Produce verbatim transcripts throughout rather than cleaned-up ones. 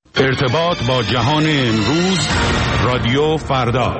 ارتباط با جهان امروز، رادیو فردا.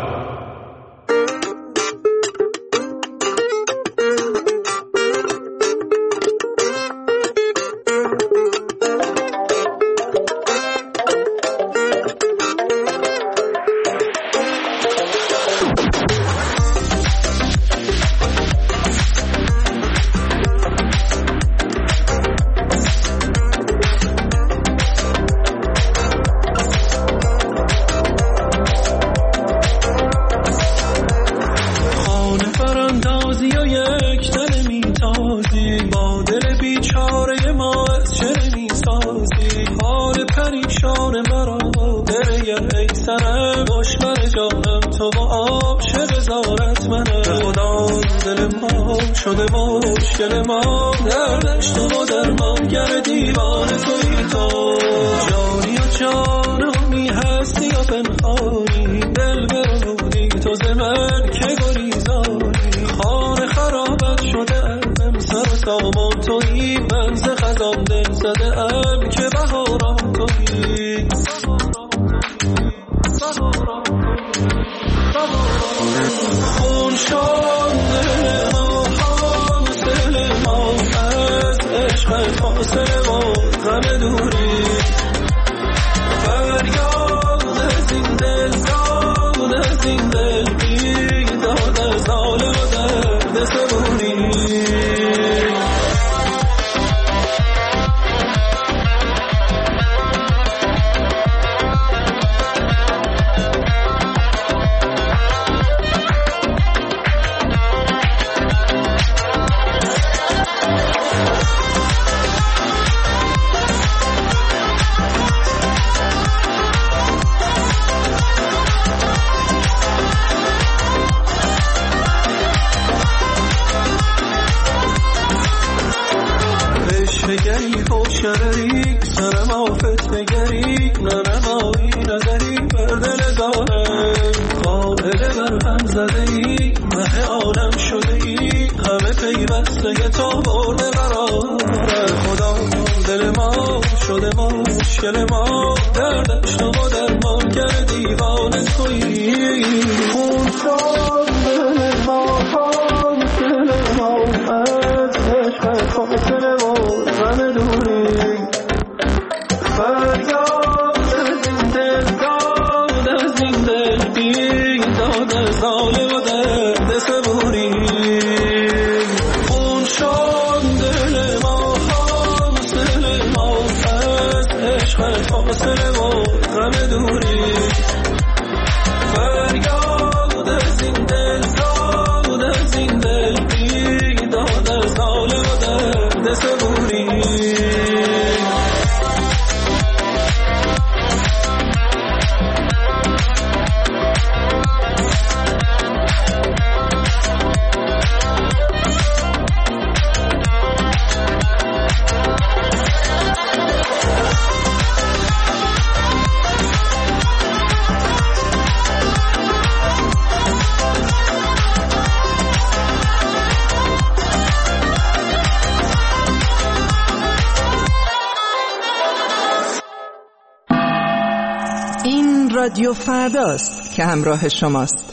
رادیو فرداست که همراه شماست.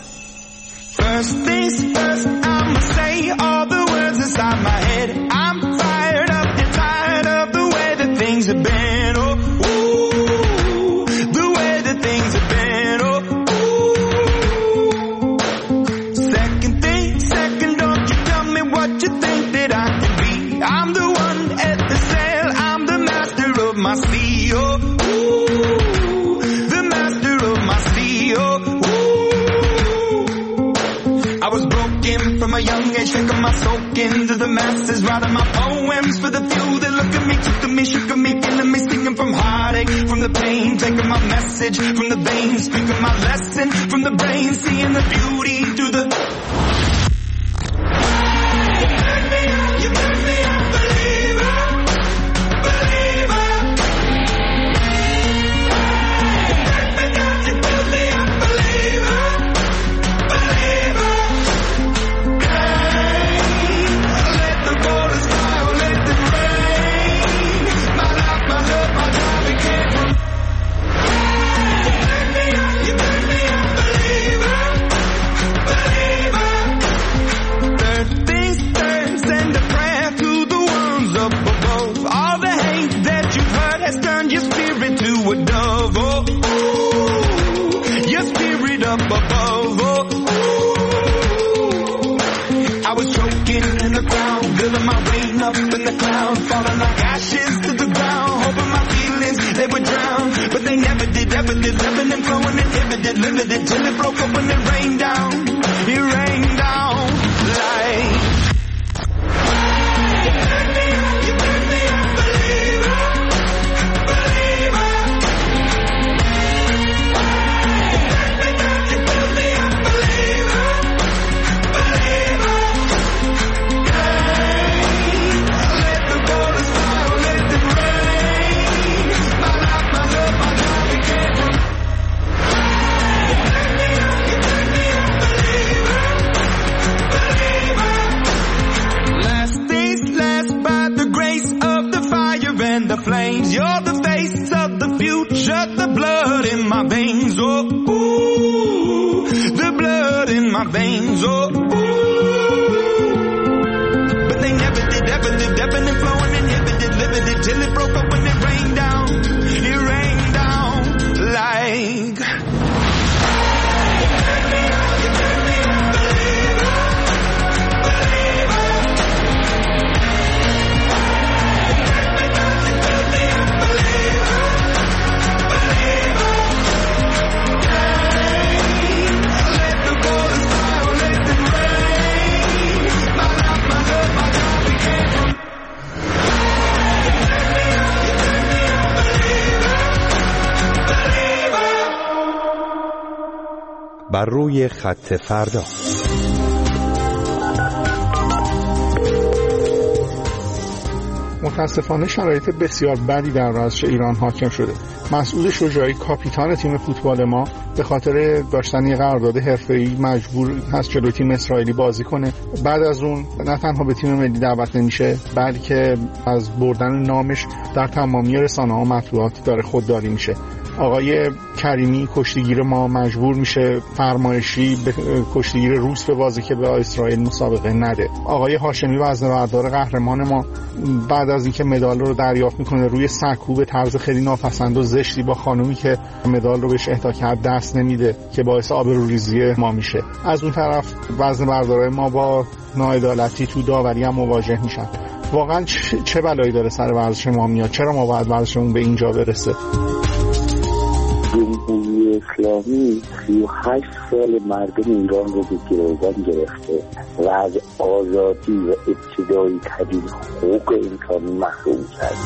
First things first, I'ma say all the words inside my head. I'm fired up and tired of the way that things have been. Oh, ooh, the way that things have been. Oh, ooh. Second thing, second, don't you tell me what you think that I can be. I'm the one at the sail, I'm the master of my sea. Oh, from a young age, taking my soak into the masses, writing my poems for the few that look at me, took at me, shook at me, feeling me, singing from heartache, from the pain, taking my message from the veins, speaking my lesson from the brain, seeing the beauty through the... You burn me up, you burn me up, believer, believer. You burn me down, you build me up, believer, believer. has turned your spirit to a dove. Oh, ooh, your spirit up above. Oh, ooh. I was choking in the ground, building my rain up in the cloud, falling like ashes to the ground, hoping my feelings they would drown, but they never did, ever did, living and flowing and inhibited, limited, till it broke up when it rained down. It rained down like. Flames, you're the face of the future, the blood in my veins, oh, ooh, the blood in my veins, oh, ooh. But they never did, ever did, ebbing and flowing, inhibited, limited, till it broke up when it rained down, it rained down like. بر روی خط فردا. متاسفانه شرایط بسیار بدی در ورزش ایران حاکم شده. مسعود شجاعی کاپیتان تیم فوتبال ما به خاطر داشتن یک قرارداد حرفه‌ای مجبور هست جلوی تیم اسرائیلی بازی کنه. بعد از اون نه تنها به تیم ملی دعوت نمیشه، بلکه از بردن نامش در تمامی رسانه‌ها و مطبوعات داره خودداری میشه. آقای کریمی کشتیگیر ما مجبور میشه فرمایشی به کشتیگیر روس به بازی که به اسرائیل مسابقه نده. آقای هاشمی وزنه‌بردار قهرمان ما بعد از اینکه مدال رو دریافت میکنه روی سکو به طرز خیلی ناپسند و زشتی با خانومی که مدال رو بهش اهدا کرد دست نمیده که باعث آبروریزی ما میشه. از اون طرف وزنه‌بردارای ما با ناعدالتی تو داوری هم مواجه میشن. واقعا چه بلایی داره سر ورزش ما میاد؟ چرا ما باید ورزشمون به اینجا برسه؟ جمهوری اسلامی سی و هشت سال مردم ایران رو به گروگان گرفته و از آزادی و ابتدایی ترین حقوق انسانی محروم کرد.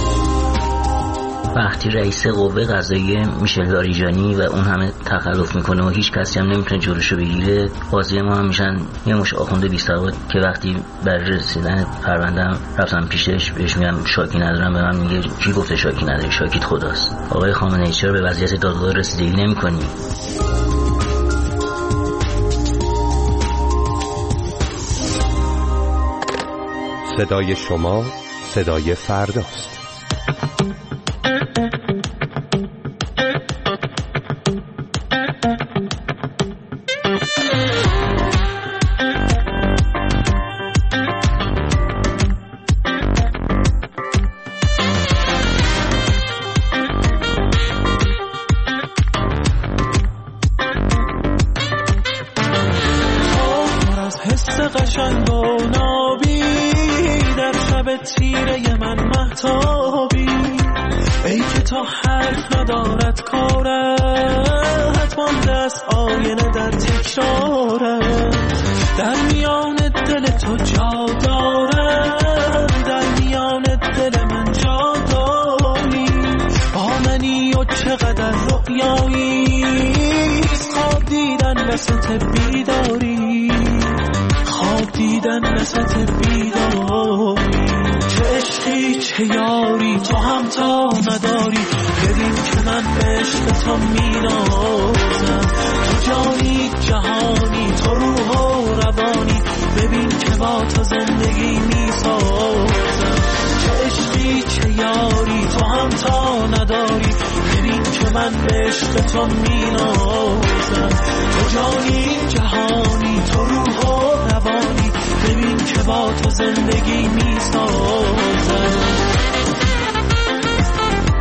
وقتی رئیس قوه قضاییه میشل لاریجانی و اون همه تخلف میکنه و هیچ کسی هم نمیتونه جلوشو بگیره، قاضی ما هم میشن یه مش آخونده بی سواد که وقتی بر رسیدن پرونده‌ام رفتم پیشش بهش میگم شاکی ندارم، به من میگه چی گفته شاکی نداری؟ شاکیت خداست. آقای خامنه‌ای چرا به وضعیت دادگاه رسیدگی نمی‌کنی؟ صدای شما صدای فرداست. قشنگ و نابی در شب تیره من مهتابی، ای که تا حرف ندارد کارت، حتما دست آینه در تکرارت، در میان دل تو جا دارم، در میان دل من جا داری، با منی و چقدر رؤیایی، خواب دیدن وسط بیداری، خواب دیدن وسط بیداری، چه عشقی چه یاری تو هم تا نداری، ببین که من به عشق تو مینازم، تو جانی جهانی تو روح و روانی، ببین که با تو زندگی میسازم، چه عشقی چه یاری تو هم تا نداری، ببین که من به عشق تو مینازم، تو جانی جهانی تو روح و روانی، ببین که با تو زندگی میسازم.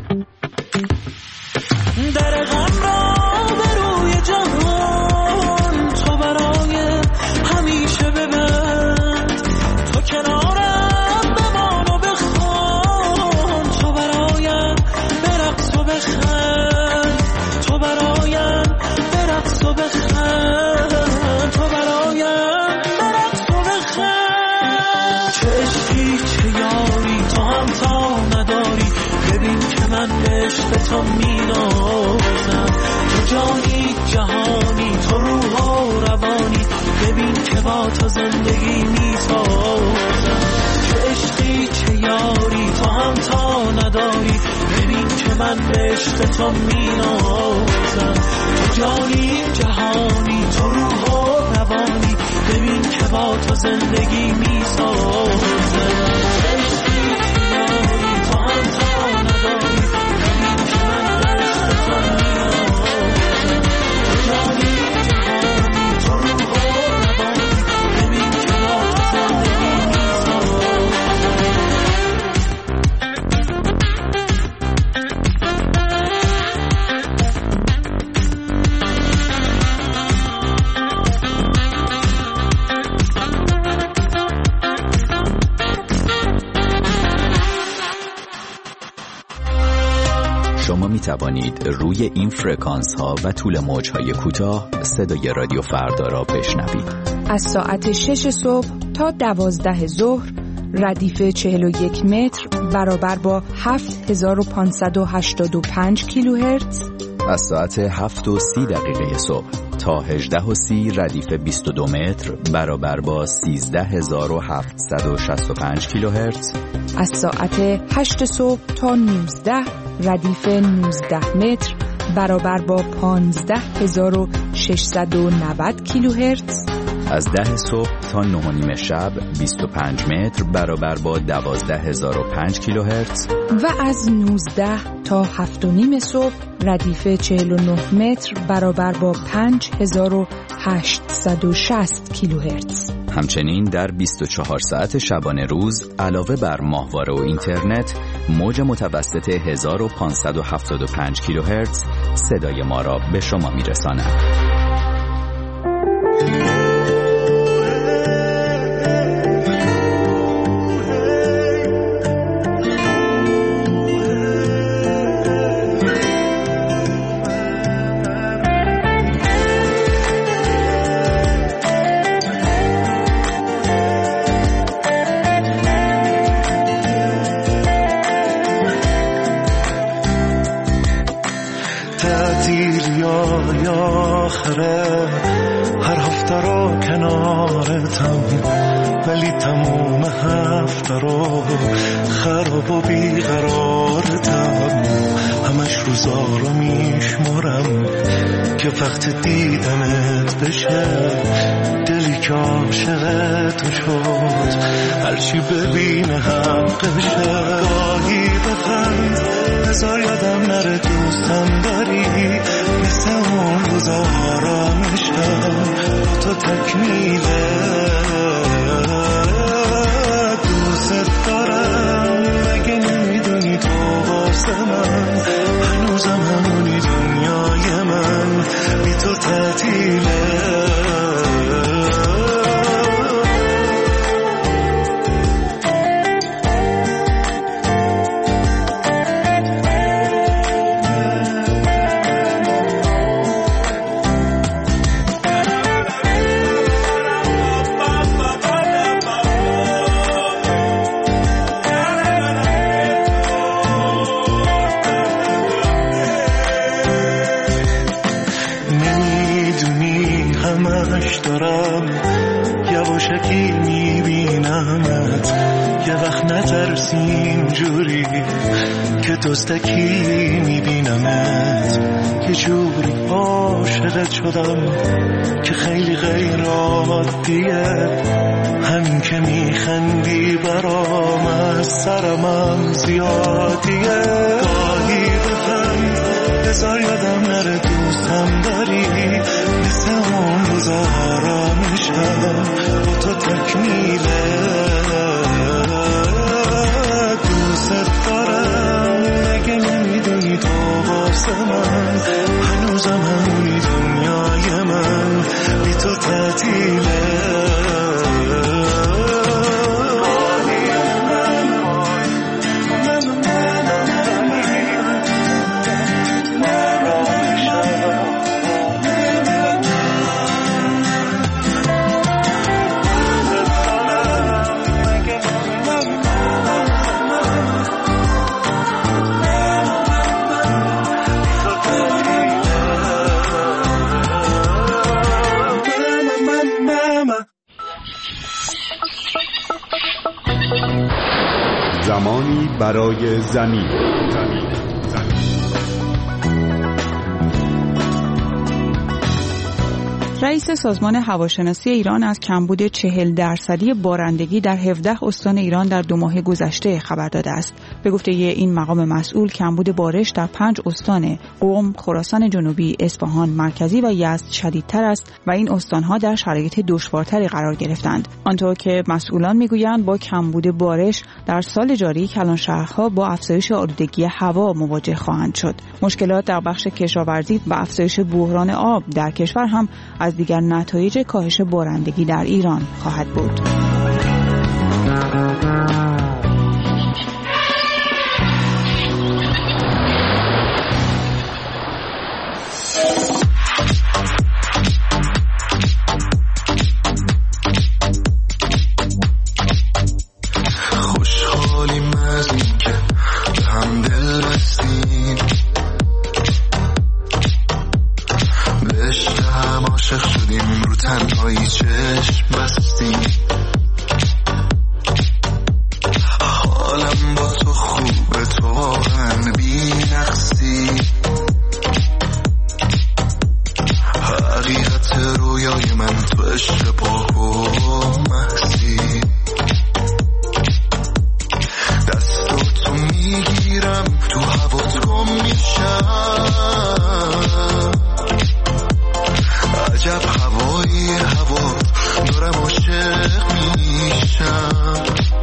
در غم را به روی جهان تو برای همیشه ببند، تو کنارم بمان و بخوان، تو برایم برقص و بخند، تو برایم برقص و بخند، تو برایم برقص و بخند. چه عشقی چه یاری تو هم تا نداری، ببین که من عشق تو مینازم، تو جانی جهانی تو روح و روانی، ببین که با تو زندگی میسازم. چه عشقی چه یاری تو هم تا نداری، ببین که من عشق تو مینازم، تو جانی جهانی تو روح و روانی، ببین که با تو زندگی میسازم. شما می توانید روی این فرکانس ها و طول موج های کوتاه صدای رادیو فردا را بشنوید. از ساعت شش صبح تا دوازده ظهر ردیف چهل و یک متر برابر با هفت هزار و پانصد و هشتاد و پنج کیلوهرتز. از ساعت هفت و سی دقیقه صبح تا هجده و سی ردیف بیست و دو متر برابر با سیزده هزار و هفتصد و شصت و پنج کیلوهرتز. از ساعت هشت صبح تا نوزده ردیف نوزده متر برابر با پانزده هزار و ششصد و نود کیلوهرتز. از ده صبح تا نه و نیم شب بیست و پنج متر برابر با دوازده هزار و پنج کیلوهرتز. و از نوزده تا هفت و نیم صبح ردیف چهل و نه متر برابر با پنج هزار و هشتصد و شصت کیلوهرتز. همچنین در بیست و چهار ساعت شبانه روز علاوه بر ماهواره و اینترنت، موج متوسط هزار و پانصد و هفتاد و پنج کیلوهرتز صدای ما را به شما میرساند. هر هفته رو کنارتم، ولی تموم هفته رو خراب و بیقرارتم. همش روزا رو میشمارم که وقت دیدنت بشه، دلی که عاشق تو شد هرچی ببینه حقشه. گاهی بخند بذار یادم نره دوستم داری، مثل اون روزا آرامشم تو تکمیله. دوست دارم مگه نمیدونی تو واسه من هنوزم همونی، دنیای من بی تو تعطیله. دارم یواشکی میبینمت، یه وقت نترسی اینجوری که دوستکی میبینمت. یه جوری عاشقت شدم که خیلی غیر عادیه، همین که میخندی برام از سرمم زیادیه. گاهی بخند بذار یادم نره دوستم داری، مثل اون روزا آرامشم با تو تکمیله. دوست دارم مگه نمیدونی واسه من، هنوزم همونی دنیای من، بی تو تعطیله. زمانی برای زمین. رئیس سازمان هواشناسی ایران از کمبود چهل درصدی بارندگی در هفده استان ایران در دو ماه گذشته خبر داده است. به گفته این مقام مسئول، کمبود بارش در پنج استان قم، خراسان جنوبی، اصفهان مرکزی و یزد شدیدتر است و این استانها در شرایط دشوارتری قرار گرفتند. آنطور که مسئولان میگویند با کمبود بارش در سال جاری کلانشهرها با افزایش آلودگی هوا مواجه خواهند شد. مشکلات در بخش کشاورزی و افزایش بحران آب در کشور هم از دیگر نتایج کاهش بارندگی در ایران خواهد بود. خوشحالیم از این که به هم دل بستیم، به عشق هم عاشق شدیم، رو تنهایی چشم بستیم. حالم با تو خوبه، تو واقعا بی نقصی، حقیقت رویای من تو عشق پاک و محضی. دستاتو میگیرم تو هوات گم میشم، عجب هوایی هوات دارم عاشق میشم.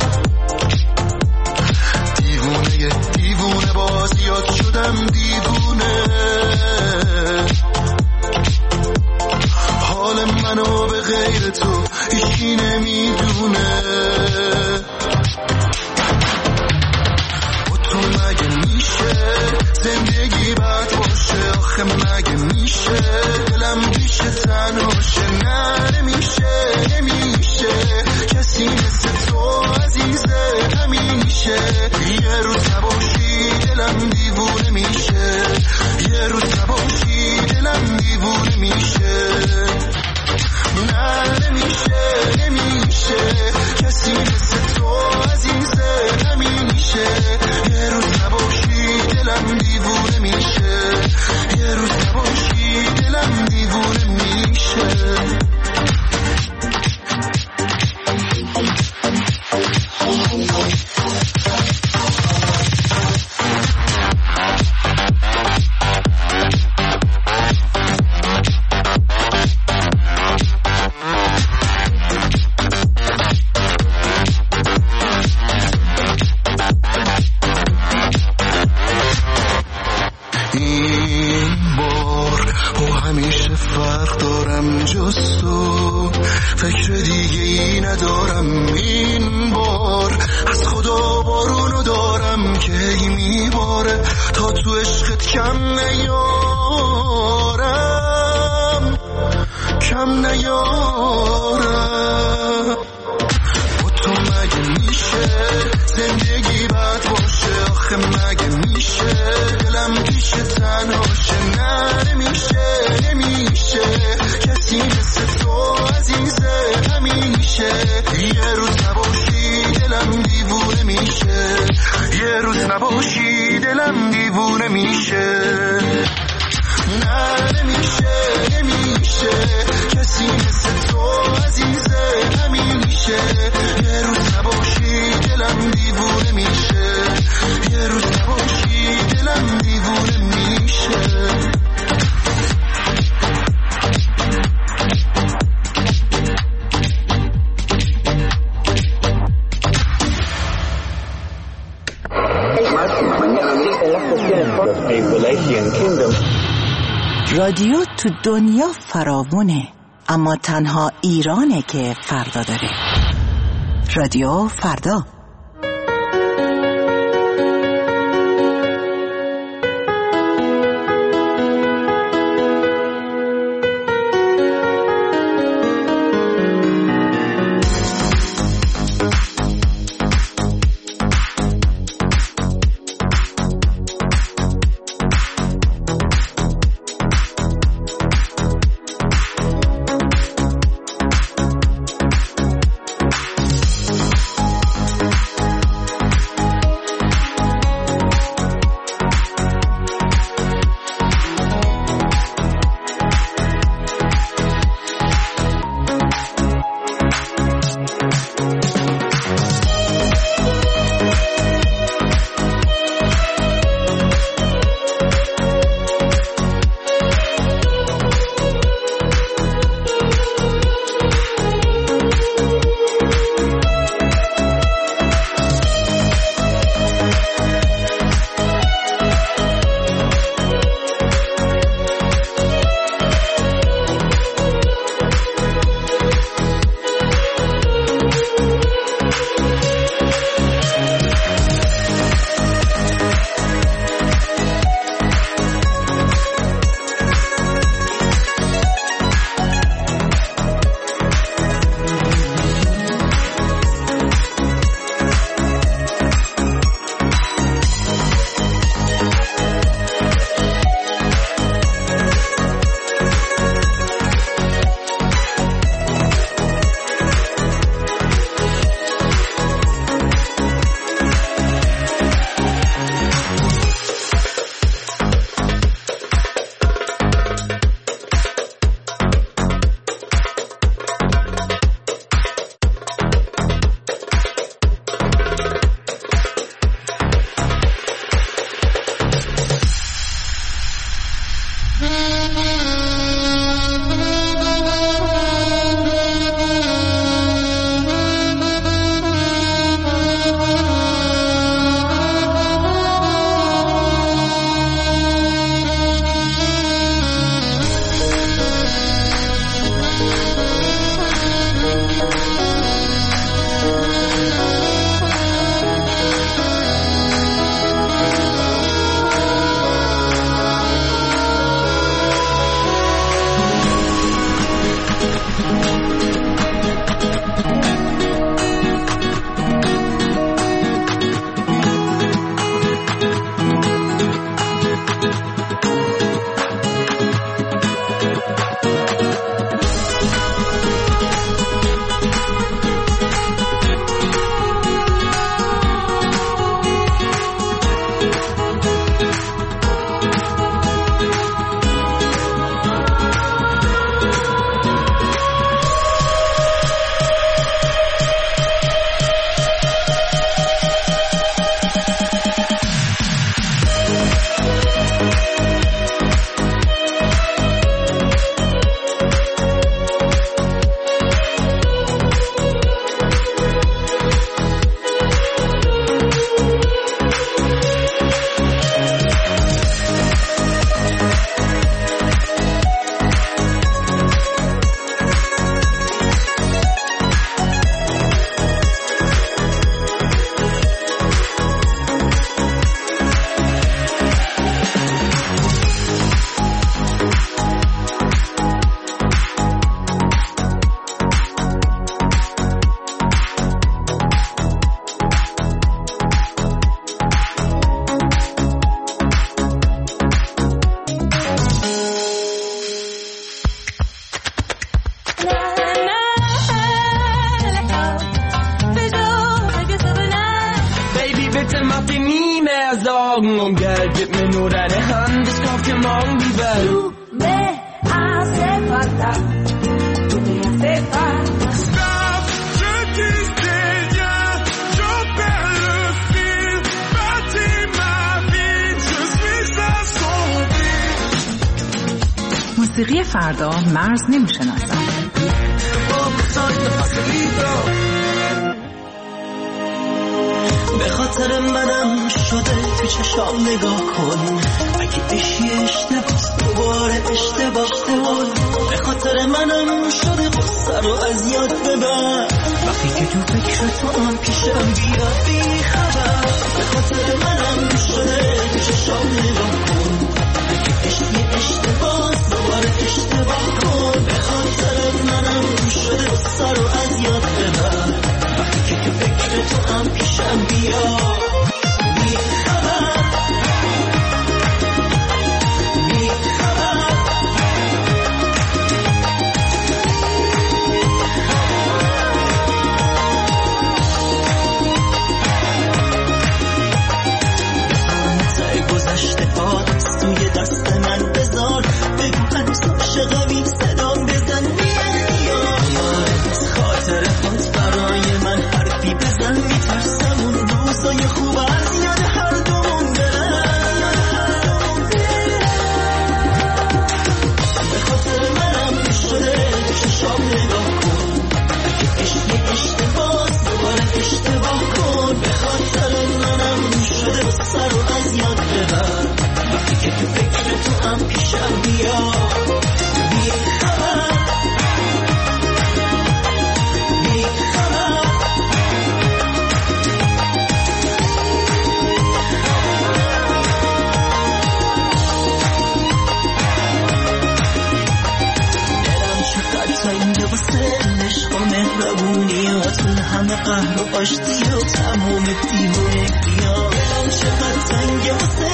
دیوونه دیوونه باز یاد شدم دیوونه، حال منو به غیر تو هیچی نمیدونه. با تو مگه میشه زندگی بد باشه؟ آخه مگه میشه دلم پیشه تنهاشه؟ نه نمیشه نمیشه، کسی مثل تو عزیزه همیشه. یه روز نباشی دلم دیوونه میشه، یه روز نباشی دلم دیوونه میشه. نه نمیشه نمیشه، کسی مثل تو عزیزه همیشه. یه روز نباشی دلم دیوونه میشه، یه روز نباشی دلم دیوونه میشه. فکر دیگه ای ندارم این بار، از خدا بارونو دارم که ای میباره، تا تو عشقت کم نیارم کم نیارم. با تو مگه میشه زندگی بد باشه؟ آخه مگه میشه دلم پیشه تنهاشه؟ نه نمیشه نمیشه، کسی مثل تو عزیزه همیشه. یه روز نباشی دلم دیوونه میشه، یه روز نباشی دلم دیوونه میشه. نه نمیشه نمیشه، کسی مثل تو عزیزه همیشه. یه روز نباشی دلم دیوونه میشه، یه روز نباشی دلم دیوونه میشه. رادیو تو دنیا فراوونه، اما تنها ایرانه که فردا داره. رادیو فردا. Sorgen um Geld, gib mir nur deine Hand, ich kauf dir morgen die Welt. Du me hace falta, tu me hace falta. Stop, je disais rien, je perds le fil, bâtis ma vie, je suis assombri. موسیقی فردا مرز نمیشناسد. به خاطر منم شده تو چشام نگاه کن اگه اشی اشتباس دوباره اشتباه کن به خاطر منم شده قصه رو از یاد ببر وقتی که تو فکر تو هم پیشم بیا بی خبر به خاطر منم شده تو چشام نگاه کن اگه اشی اشتباس دوباره اشتباه کن به خاطر منم شده قصه رو از یاد ببر وقتی که تو فکر تو هم پیشم بیا بی خبر بی خبر سعی گذشته ها توی دست من بذار بگو هنوز عاشقمی صدام بزن خاطر خود برای من حرفی بزن میترسم اون روزای خوب از یاد هر دومون برن به خاطر منم شده چشام نگاه کن اگه اشتی اشتباس دوباره اشتباه کن به خاطر منم شده بسر رو از یاد ببر وقتی که تو فکر تو هم پیشم بیا بی خبر عشق و مهربونیاتون همه قهر و آشتی و تمام دیوونگی ها دلم چقدر تنگه واسه